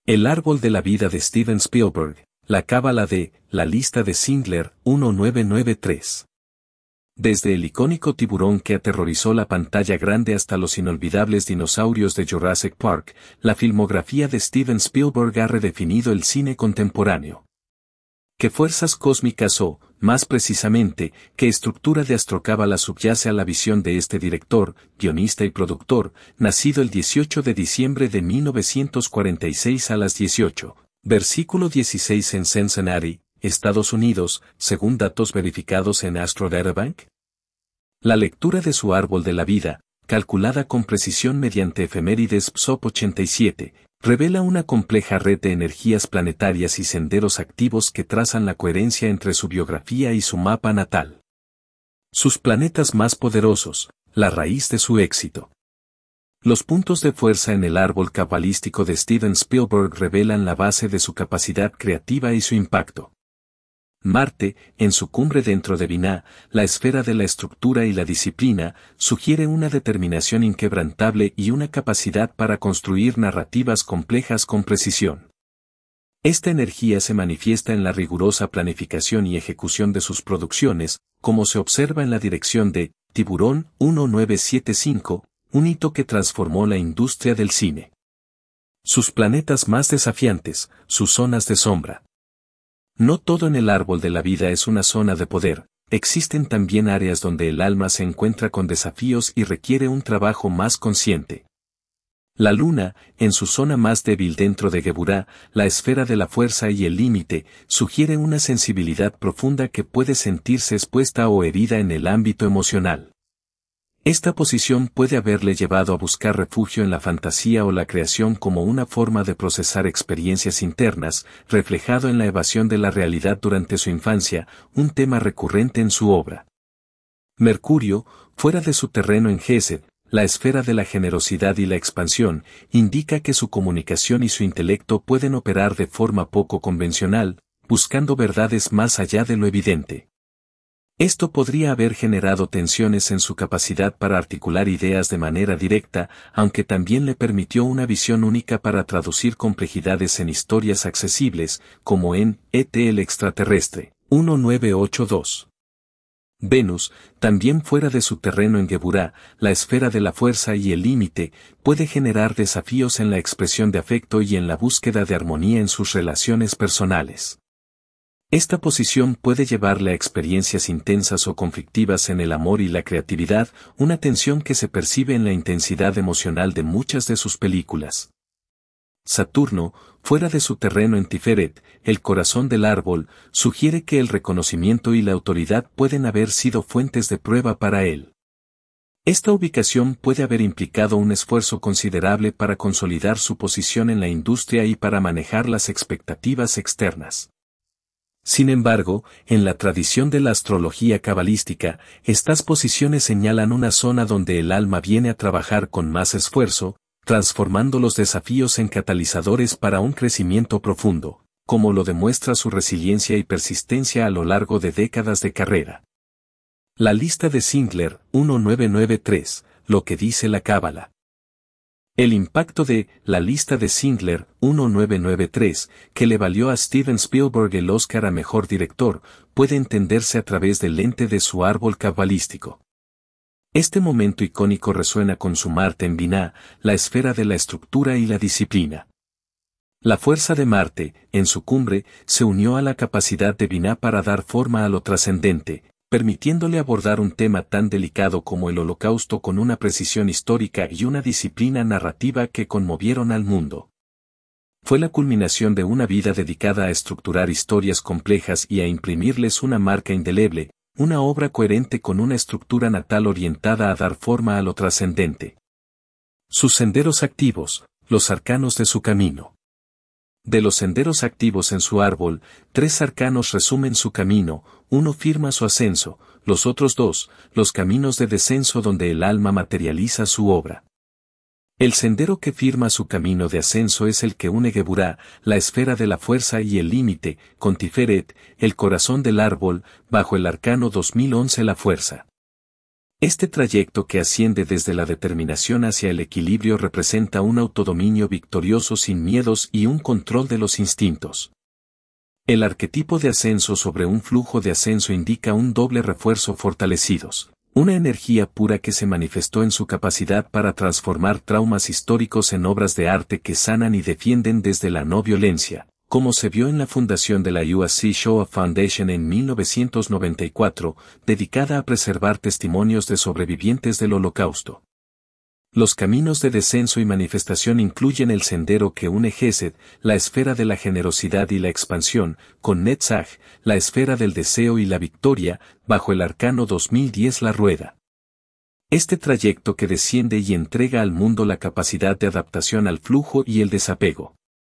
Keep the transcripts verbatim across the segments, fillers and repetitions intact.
El árbol de la vida de Steven Spielberg, la cábala de La lista de Schindler, mil novecientos noventa y tres. Desde el icónico tiburón que aterrorizó la pantalla grande hasta los inolvidables dinosaurios de Jurassic Park, la filmografía de Steven Spielberg ha redefinido el cine contemporáneo. ¿Qué fuerzas cósmicas o, más precisamente, qué estructura de astrocábala subyace a la visión de este director, guionista y productor, nacido el dieciocho de diciembre de mil novecientos cuarenta y seis a las dieciocho, versículo dieciséis en Cincinnati, Estados Unidos, según datos verificados en Astro Databank? La lectura de su árbol de la vida, calculada con precisión mediante efemérides P S O P ochenta y siete, revela una compleja red de energías planetarias y senderos activos que trazan la coherencia entre su biografía y su mapa natal. Sus planetas más poderosos, la raíz de su éxito. Los puntos de fuerza en el árbol cabalístico de Steven Spielberg revelan la base de su capacidad creativa y su impacto. Marte, en su cumbre dentro de Binah, la esfera de la estructura y la disciplina, sugiere una determinación inquebrantable y una capacidad para construir narrativas complejas con precisión. Esta energía se manifiesta en la rigurosa planificación y ejecución de sus producciones, como se observa en la dirección de Tiburón mil novecientos setenta y cinco, un hito que transformó la industria del cine. Sus planetas más desafiantes, sus zonas de sombra. No todo en el árbol de la vida es una zona de poder, existen también áreas donde el alma se encuentra con desafíos y requiere un trabajo más consciente. La luna, en su zona más débil dentro de Geburah, la esfera de la fuerza y el límite, sugiere una sensibilidad profunda que puede sentirse expuesta o herida en el ámbito emocional. Esta posición puede haberle llevado a buscar refugio en la fantasía o la creación como una forma de procesar experiencias internas, reflejado en la evasión de la realidad durante su infancia, un tema recurrente en su obra. Mercurio, fuera de su terreno en Gesed, la esfera de la generosidad y la expansión, indica que su comunicación y su intelecto pueden operar de forma poco convencional, buscando verdades más allá de lo evidente. Esto podría haber generado tensiones en su capacidad para articular ideas de manera directa, aunque también le permitió una visión única para traducir complejidades en historias accesibles, como en E T el extraterrestre, mil novecientos ochenta y dos. Venus, también fuera de su terreno en Geburah, la esfera de la fuerza y el límite, puede generar desafíos en la expresión de afecto y en la búsqueda de armonía en sus relaciones personales. Esta posición puede llevarle a experiencias intensas o conflictivas en el amor y la creatividad, una tensión que se percibe en la intensidad emocional de muchas de sus películas. Saturno, fuera de su terreno en Tiferet, el corazón del árbol, sugiere que el reconocimiento y la autoridad pueden haber sido fuentes de prueba para él. Esta ubicación puede haber implicado un esfuerzo considerable para consolidar su posición en la industria y para manejar las expectativas externas. Sin embargo, en la tradición de la astrología cabalística, estas posiciones señalan una zona donde el alma viene a trabajar con más esfuerzo, transformando los desafíos en catalizadores para un crecimiento profundo, como lo demuestra su resiliencia y persistencia a lo largo de décadas de carrera. La lista de Schindler, mil novecientos noventa y tres, lo que dice la cábala. El impacto de La lista de Schindler, mil novecientos noventa y tres, que le valió a Steven Spielberg el Oscar a Mejor Director, puede entenderse a través del lente de su árbol cabalístico. Este momento icónico resuena con su Marte en Binah, la esfera de la estructura y la disciplina. La fuerza de Marte, en su cumbre, se unió a la capacidad de Binah para dar forma a lo trascendente, permitiéndole abordar un tema tan delicado como el Holocausto con una precisión histórica y una disciplina narrativa que conmovieron al mundo. Fue la culminación de una vida dedicada a estructurar historias complejas y a imprimirles una marca indeleble, una obra coherente con una estructura natal orientada a dar forma a lo trascendente. Sus senderos activos, los arcanos de su camino. De los senderos activos en su árbol, tres arcanos resumen su camino, uno firma su ascenso, los otros dos, los caminos de descenso donde el alma materializa su obra. El sendero que firma su camino de ascenso es el que une Geburah, la esfera de la fuerza y el límite, con Tiferet, el corazón del árbol, bajo el arcano dos mil once la fuerza. Este trayecto que asciende desde la determinación hacia el equilibrio representa un autodominio victorioso sin miedos y un control de los instintos. El arquetipo de ascenso sobre un flujo de ascenso indica un doble refuerzo fortalecidos, una energía pura que se manifestó en su capacidad para transformar traumas históricos en obras de arte que sanan y defienden desde la no violencia, como se vio en la fundación de la U S C Shoah Foundation en mil novecientos noventa y cuatro, dedicada a preservar testimonios de sobrevivientes del Holocausto. Los caminos de descenso y manifestación incluyen el sendero que une Gesed, la esfera de la generosidad y la expansión, con Netzach, la esfera del deseo y la victoria, bajo el arcano dos mil diez la rueda. Este trayecto que desciende y entrega al mundo la capacidad de adaptación al flujo y el desapego.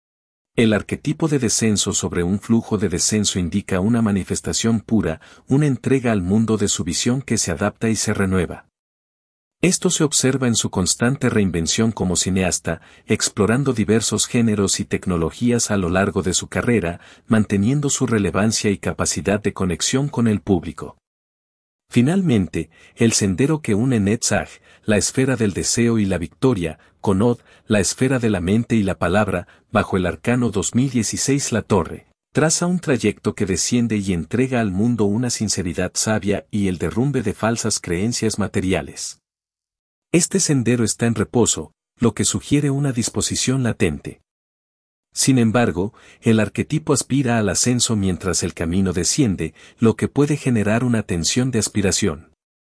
El arquetipo de descenso sobre un flujo de descenso indica una manifestación pura, una entrega al mundo de su visión que se adapta y se renueva. Esto se observa en su constante reinvención como cineasta, explorando diversos géneros y tecnologías a lo largo de su carrera, manteniendo su relevancia y capacidad de conexión con el público. Finalmente, el sendero que une Netzach, la esfera del deseo y la victoria, con Od, la esfera de la mente y la palabra, bajo el arcano dos mil dieciséis la torre, traza un trayecto que desciende y entrega al mundo una sinceridad sabia y el derrumbe de falsas creencias materiales. Este sendero está en reposo, lo que sugiere una disposición latente. Sin embargo, el arquetipo aspira al ascenso mientras el camino desciende, lo que puede generar una tensión de aspiración.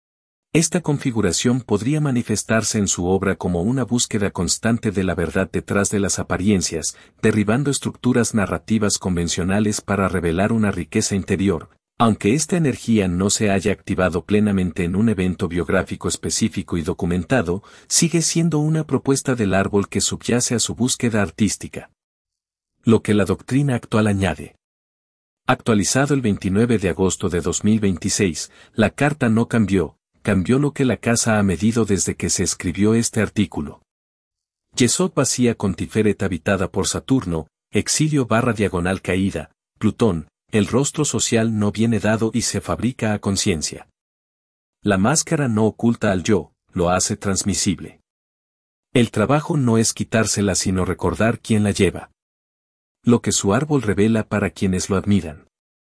Esta configuración podría manifestarse en su obra como una búsqueda constante de la verdad detrás de las apariencias, derribando estructuras narrativas convencionales para revelar una riqueza interior. Aunque esta energía no se haya activado plenamente en un evento biográfico específico y documentado, sigue siendo una propuesta del árbol que subyace a su búsqueda artística. Lo que la doctrina actual añade. Actualizado el veintinueve de agosto de dos mil veintiséis, la carta no cambió, cambió lo que la casa ha medido desde que se escribió este artículo. Yesod vacía con Tiferet habitada por Saturno, exilio barra diagonal caída, Plutón, el rostro social no viene dado y se fabrica a conciencia. La máscara no oculta al yo, lo hace transmisible. El trabajo no es quitársela sino recordar quién la lleva. Lo que su árbol revela para quienes lo admiran.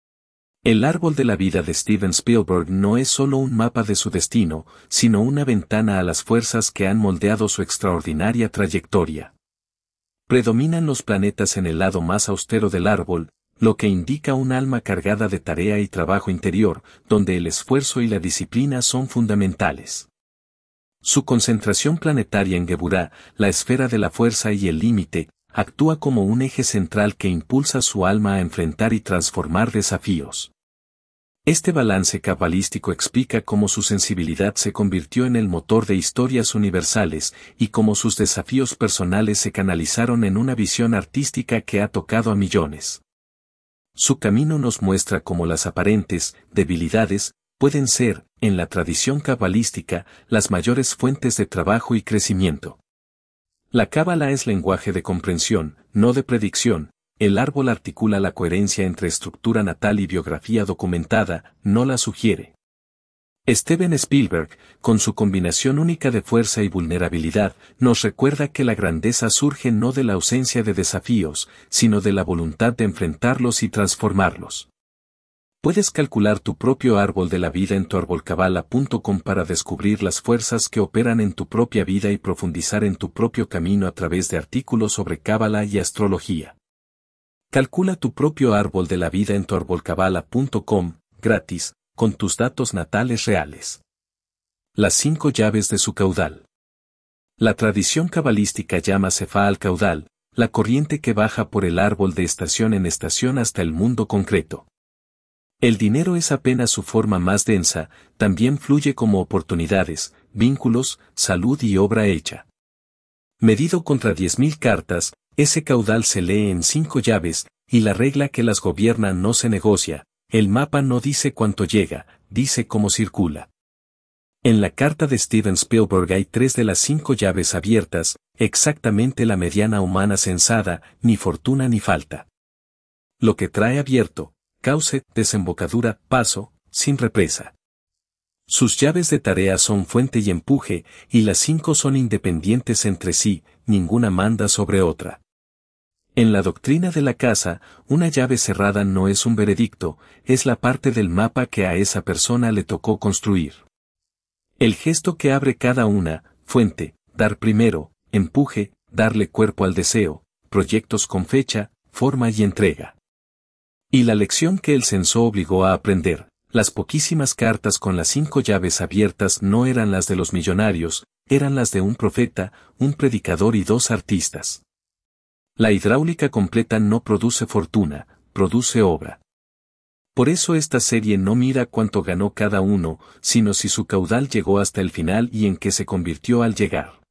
El árbol de la vida de Steven Spielberg no es solo un mapa de su destino, sino una ventana a las fuerzas que han moldeado su extraordinaria trayectoria. Predominan los planetas en el lado más austero del árbol, lo que indica un alma cargada de tarea y trabajo interior, donde el esfuerzo y la disciplina son fundamentales. Su concentración planetaria en Geburah, la esfera de la fuerza y el límite, actúa como un eje central que impulsa su alma a enfrentar y transformar desafíos. Este balance cabalístico explica cómo su sensibilidad se convirtió en el motor de historias universales y cómo sus desafíos personales se canalizaron en una visión artística que ha tocado a millones. Su camino nos muestra cómo las aparentes debilidades pueden ser, en la tradición cabalística, las mayores fuentes de trabajo y crecimiento. La cábala es lenguaje de comprensión, no de predicción. El árbol articula la coherencia entre estructura natal y biografía documentada, no la sugiere. Steven Spielberg, con su combinación única de fuerza y vulnerabilidad, nos recuerda que la grandeza surge no de la ausencia de desafíos, sino de la voluntad de enfrentarlos y transformarlos. Puedes calcular tu propio árbol de la vida en tu árbol cabala punto com para descubrir las fuerzas que operan en tu propia vida y profundizar en tu propio camino a través de artículos sobre cábala y astrología. Calcula tu propio árbol de la vida en tu árbol cabala punto com, gratis, con tus datos natales reales. Las cinco llaves de su caudal. La tradición cabalística llama Sefá al caudal, la corriente que baja por el árbol de estación en estación hasta el mundo concreto. El dinero es apenas su forma más densa, también fluye como oportunidades, vínculos, salud y obra hecha. Medido contra diez mil cartas, ese caudal se lee en cinco llaves, y la regla que las gobierna no se negocia. El mapa no dice cuánto llega, dice cómo circula. En la carta de Steven Spielberg hay tres de las cinco llaves abiertas, exactamente la mediana humana censada, ni fortuna ni falta. Lo que trae abierto, cauce, desembocadura, paso, sin represa. Sus llaves de tarea son fuente y empuje, y las cinco son independientes entre sí, ninguna manda sobre otra. En la doctrina de la casa, una llave cerrada no es un veredicto, es la parte del mapa que a esa persona le tocó construir. El gesto que abre cada una, fuente, dar primero, empuje, darle cuerpo al deseo, proyectos con fecha, forma y entrega. Y la lección que el censor obligó a aprender, las poquísimas cartas con las cinco llaves abiertas no eran las de los millonarios, eran las de un profeta, un predicador y dos artistas. La hidráulica completa no produce fortuna, produce obra. Por eso esta serie no mira cuánto ganó cada uno, sino si su caudal llegó hasta el final y en qué se convirtió al llegar.